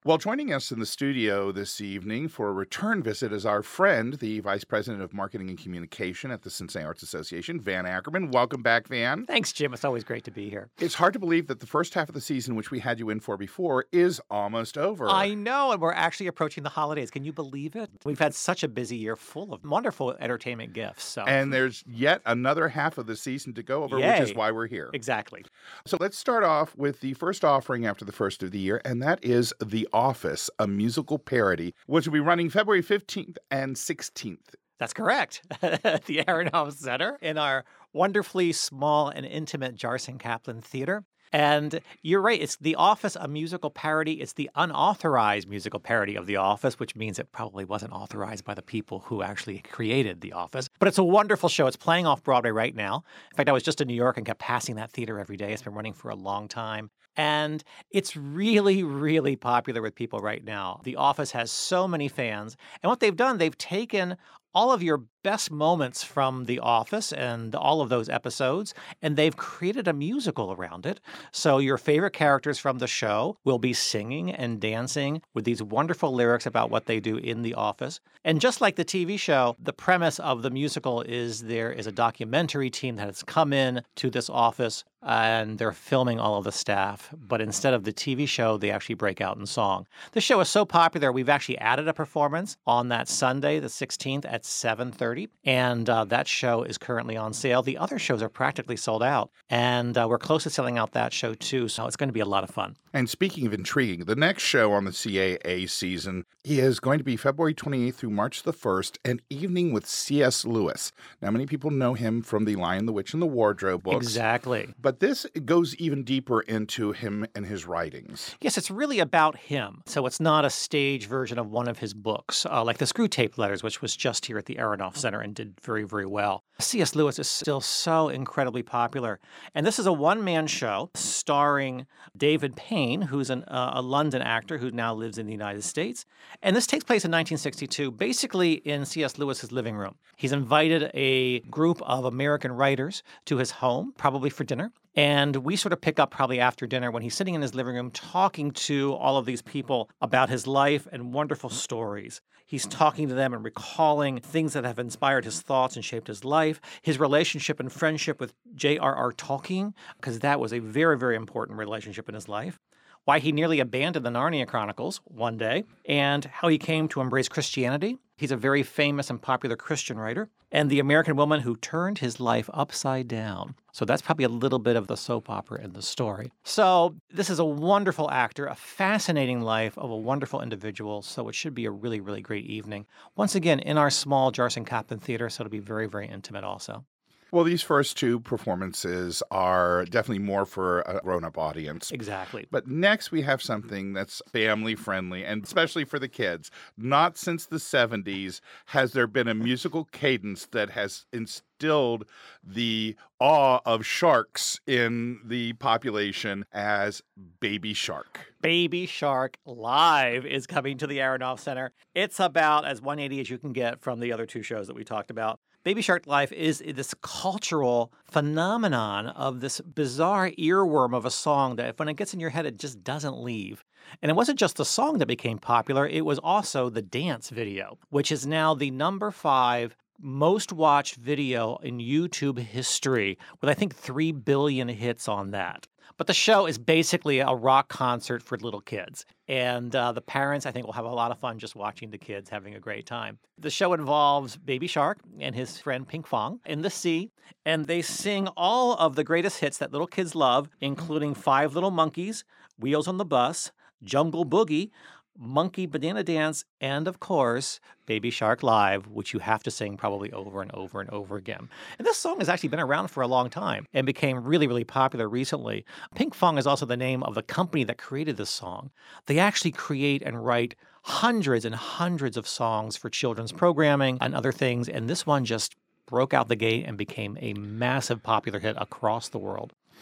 Well, joining us in the studio this evening for a return visit is our friend, the Vice President of Marketing and Communication at the Cincinnati Arts Association, Van Ackerman. Welcome back, Van. Thanks, Jim. It's always great to be here. It's hard to believe that the first half of the season, which we had you in for before, is almost over. I know, and we're actually approaching the holidays. Can you believe it? We've had such a busy year full of wonderful entertainment gifts. And there's yet another half of the season to go over, Yay. which is why we're here. Exactly. So let's start off with the first offering after the first of the year, and that is The Office, a musical parody, which will be running February 15th and 16th. That's correct. At the Aronoff Center in our wonderfully small and intimate Jarson Kaplan Theater. And you're right, it's The Office, a musical parody. It's the unauthorized musical parody of The Office, which means it probably wasn't authorized by the people who actually created The Office. But it's a wonderful show. It's playing off Broadway right now. In fact, I was just in New York and kept passing that theater every day. It's been running for a long time. And it's really, really popular with people right now. The Office has so many fans. And what they've done, they've taken all of your best moments from The Office and all of those episodes, and they've created a musical around it. So your favorite characters from the show will be singing and dancing with these wonderful lyrics about what they do in The Office. And just like the TV show, the premise of the musical is there is a documentary team that has come in to this office and they're filming all of the staff. But instead of the TV show, they actually break out in song. The show is so popular, we've actually added a performance on that Sunday, the 16th at 7:30. And that show is currently on sale. The other shows are practically sold out. And we're close to selling out that show too. So it's going to be a lot of fun. And speaking of intriguing, the next show on the CAA season is going to be February 28th through March the 1st, An Evening with C.S. Lewis. Now, many people know him from the Lion, the Witch, and the Wardrobe books. Exactly. But this goes even deeper into him and his writings. Yes, it's really about him. So it's not a stage version of one of his books, like the Screw Tape Letters, which was just here at the Aronoff Center and did very, very well. C.S. Lewis is still so incredibly popular. And this is a one-man show starring David Payne, who's a London actor who now lives in the United States. And this takes place in 1962, basically in C.S. Lewis's living room. He's invited a group of American writers to his home, probably for dinner. And we sort of pick up probably after dinner when he's sitting in his living room talking to all of these people about his life and wonderful stories. He's talking to them and recalling things that have inspired his thoughts and shaped his life, his relationship and friendship with J.R.R. Tolkien, because that was a very, very important relationship in his life. Why he nearly abandoned the Narnia Chronicles one day, and how he came to embrace Christianity. He's a very famous and popular Christian writer, and the American woman who turned his life upside down. So that's probably a little bit of the soap opera in the story. So this is a wonderful actor, a fascinating life of a wonderful individual, so it should be a really, really great evening. Once again, in our small Jarson Kaplan Theater, so it'll be very, very intimate also. Well, these first two performances are definitely more for a grown-up audience. Exactly. But next we have something that's family-friendly, and especially for the kids. Not since the 70s has there been a musical cadence that has instilled the awe of sharks in the population as Baby Shark. Baby Shark Live is coming to the Aronoff Center. It's about as 180 as you can get from the other two shows that we talked about. Baby Shark Live is this cultural phenomenon of this bizarre earworm of a song that when it gets in your head, it just doesn't leave. And it wasn't just the song that became popular, it was also the dance video, which is now the number 5 most watched video in YouTube history, with I think 3 billion hits on that. But the show is basically a rock concert for little kids. And the parents, I think, will have a lot of fun just watching the kids having a great time. The show involves Baby Shark and his friend Pinkfong in the sea. And they sing all of the greatest hits that little kids love, including Five Little Monkeys, Wheels on the Bus, Jungle Boogie, Monkey Banana Dance, and of course, Baby Shark Live, which you have to sing probably over and over and over again. And this song has actually been around for a long time and became really, really popular recently. Pinkfong is also the name of the company that created this song. They actually create and write hundreds and hundreds of songs for children's programming and other things, and this one just broke out the gate and became a massive popular hit across the world.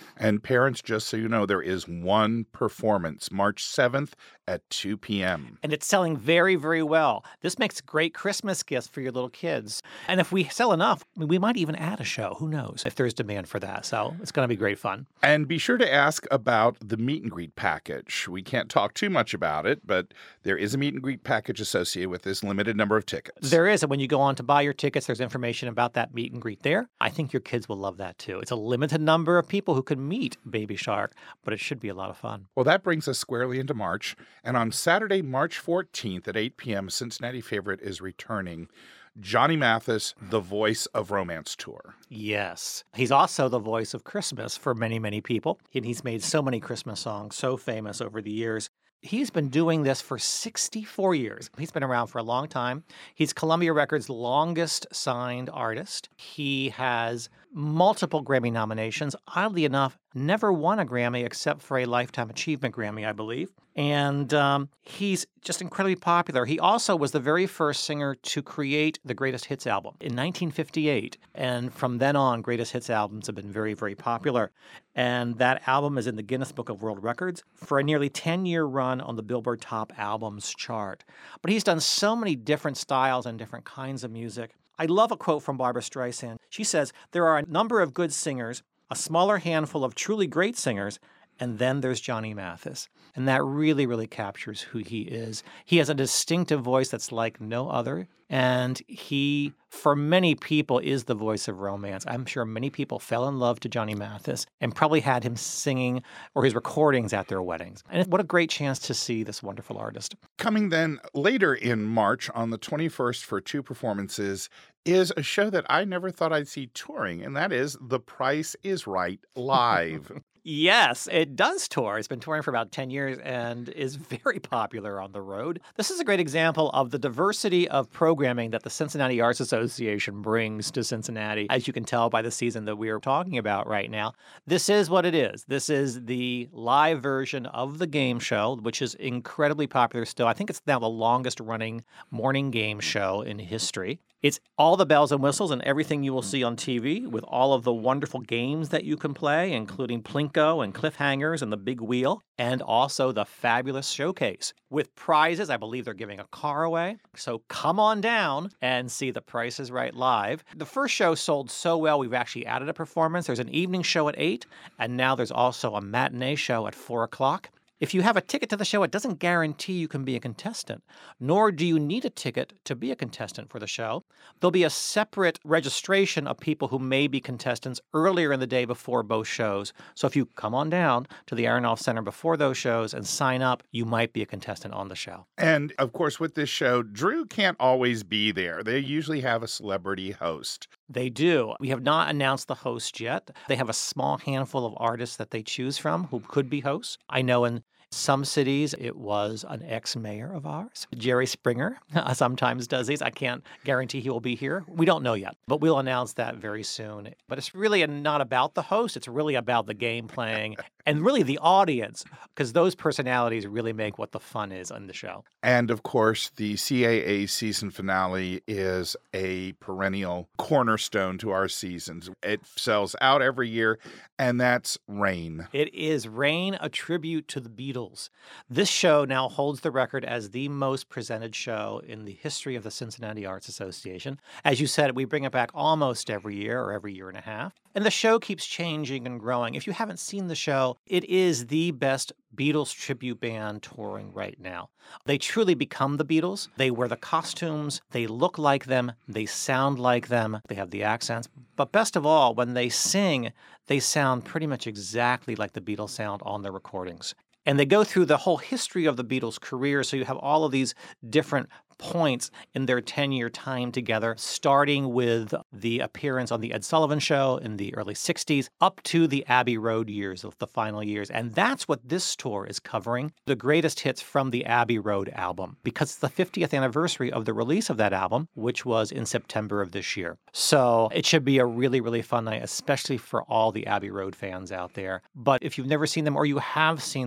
And parents, just so you know, there is one performance, March 7th at 2 p.m. And it's selling very, very well. This makes great Christmas gifts for your little kids. And if we sell enough, we might even add a show. Who knows if there's demand for that. So it's going to be great fun. And be sure to ask about the meet and greet package. We can't talk too much about it, but there is a meet and greet package associated with this limited number of tickets. There is. And when you go on to buy your tickets, there's information about that meet and greet there. I think your kids will love that too. It's a limited number of people who can meet Baby Shark, but it should be a lot of fun. Well, that brings us squarely into March. And on Saturday, March 14th at 8 p.m., Cincinnati Favorite is returning. Johnny Mathis, the Voice of Romance Tour. Yes. He's also the voice of Christmas for many, many people. And he's made so many Christmas songs, so famous over the years. He's been doing this for 64 years. He's been around for a long time. He's Columbia Records' longest signed artist. He has multiple Grammy nominations. Oddly enough, never won a Grammy except for a Lifetime Achievement Grammy, I believe. And he's just incredibly popular. He also was the very first singer to create the Greatest Hits album in 1958. And from then on, Greatest Hits albums have been very, very popular. And that album is in the Guinness Book of World Records for a nearly 10-year run on the Billboard Top Albums chart. But he's done so many different styles and different kinds of music. I love a quote from Barbra Streisand. She says, "There are a number of good singers, a smaller handful of truly great singers, and then there's Johnny Mathis." And that really, really captures who he is. He has a distinctive voice that's like no other. And he, for many people, is the voice of romance. I'm sure many people fell in love to Johnny Mathis and probably had him singing or his recordings at their weddings. And what a great chance to see this wonderful artist. Coming then later in March on the 21st for 2 performances is a show that I never thought I'd see touring, and that is The Price is Right Live. Yes, it does tour. It's been touring for about 10 years and is very popular on the road. This is a great example of the diversity of programming that the Cincinnati Arts Association brings to Cincinnati. As you can tell by the season that we are talking about right now, this is what it is. This is the live version of the game show, which is incredibly popular still. I think it's now the longest running morning game show in history. It's all the bells and whistles and everything you will see on TV with all of the wonderful games that you can play, including Plinko and Cliffhangers and the Big Wheel, and also the fabulous showcase with prizes. I believe they're giving a car away. So come on down and see The Price is Right live. The first show sold so well, we've actually added a performance. There's an evening show at 8, and now there's also a matinee show at 4 o'clock. If you have a ticket to the show, it doesn't guarantee you can be a contestant, nor do you need a ticket to be a contestant for the show. There'll be a separate registration of people who may be contestants earlier in the day before both shows. So if you come on down to the Aronoff Center before those shows and sign up, you might be a contestant on the show. And of course, with this show, Drew can't always be there. They usually have a celebrity host. They do. We have not announced the host yet. They have a small handful of artists that they choose from who could be hosts. I know in some cities, it was an ex-mayor of ours. Jerry Springer sometimes does these. I can't guarantee he will be here. We don't know yet, but we'll announce that very soon. But it's really not about the host. It's really about the game playing and really the audience, because those personalities really make what the fun is on the show. And of course, the CAA season finale is a perennial cornerstone to our seasons. It sells out every year, and that's Rain. It is Rain, a tribute to the Beatles. This show now holds the record as the most presented show in the history of the Cincinnati Arts Association. As you said, we bring it back almost every year or every year and a half. And the show keeps changing and growing. If you haven't seen the show, it is the best Beatles tribute band touring right now. They truly become the Beatles. They wear the costumes, they look like them, they sound like them, they have the accents. But best of all, when they sing, they sound pretty much exactly like the Beatles sound on their recordings. And they go through the whole history of the Beatles' career, so you have all of these different points in their 10-year time together, starting with the appearance on The Ed Sullivan Show in the early 60s, up to the Abbey Road years of the final years. And that's what this tour is covering, the greatest hits from the Abbey Road album, because it's the 50th anniversary of the release of that album, which was in September of this year. So it should be a really, really fun night, especially for all the Abbey Road fans out there. But if you've never seen them or you have seen them,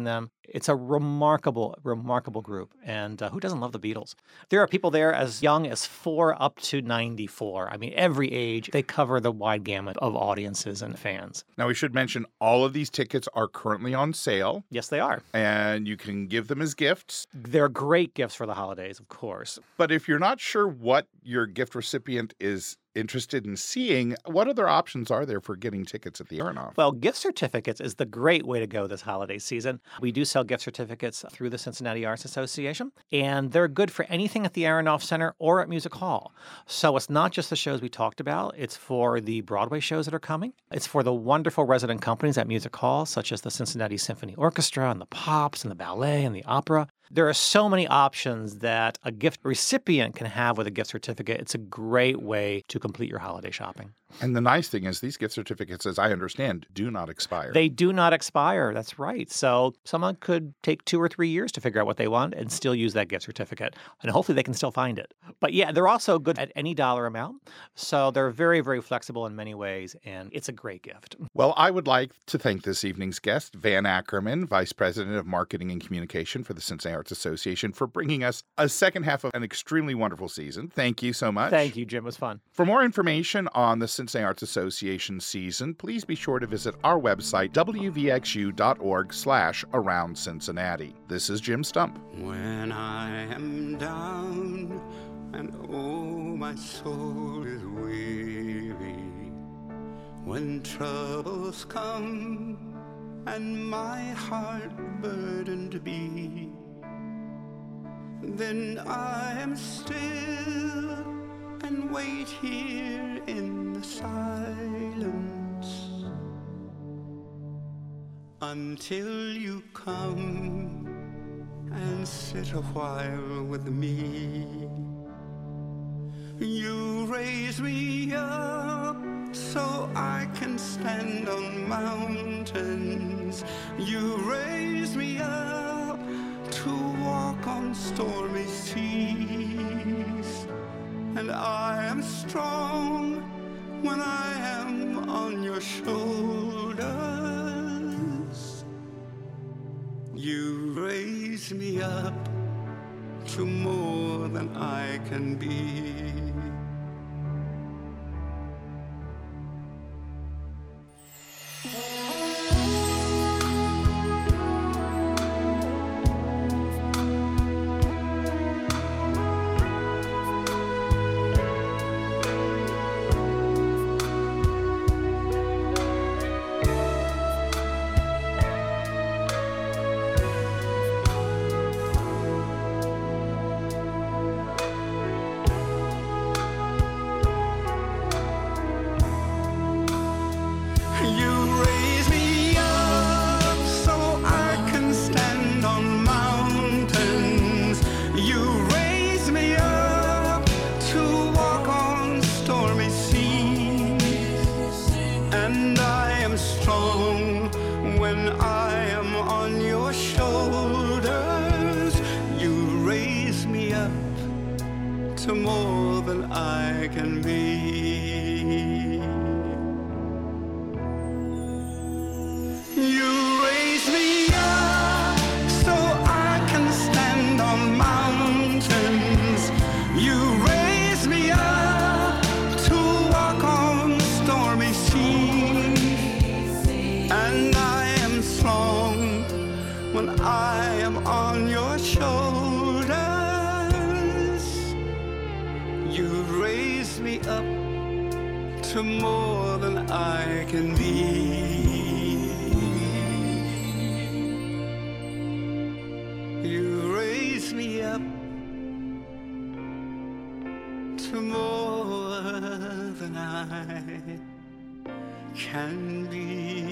It's a remarkable, remarkable group. And who doesn't love the Beatles? There are people there as young as 4 up to 94. I mean, every age, they cover the wide gamut of audiences and fans. Now, we should mention all of these tickets are currently on sale, Yes, they are. and you can give them as gifts. They're great gifts for the holidays, of course. But if you're not sure what your gift recipient is interested in seeing, what other options are there for getting tickets at the Aronoff? Well, gift certificates is the great way to go this holiday season. We do sell gift certificates through the Cincinnati Arts Association, and they're good for anything at the Aronoff Center or at Music Hall. So it's not just the shows we talked about, it's for the Broadway shows that are coming. It's for the wonderful resident companies at Music Hall, such as the Cincinnati Symphony Orchestra and the Pops and the ballet and the opera. There are so many options that a gift recipient can have with a gift certificate. It's a great way to complete your holiday shopping. And the nice thing is these gift certificates, as I understand, do not expire. They do not expire. That's right. So someone could take 2 or 3 years to figure out what they want and still use that gift certificate. And hopefully they can still find it. But yeah, they're also good at any dollar amount. So they're very, very flexible in many ways. And it's a great gift. Well, I would like to thank this evening's guest, Van Ackerman, Vice President of Marketing and Communication for the Cincinnati Arts Association, for bringing us a second half of an extremely wonderful season. Thank you so much. Thank you, Jim. It was fun. For more information on the Cincinnati Arts Association season, please be sure to visit our website, wvxu.org/Around Cincinnati. This is Jim Stump. When I am down and oh, my soul is weary, when troubles come and my heart burdened be, then I am still and wait here in the silence until you come and sit a while with me. You raise me up so I can stand on mountains. You raise me up to walk on stormy seas. And I am strong when I am on your shoulders. You raise me up to more than I can be. To more than I can be. You raise me up so I can stand on mountains. You raise me up to walk on stormy seas. And I am strong when I am on your shoulders. You raise me up to more than I can be. You raise me up to more than I can be.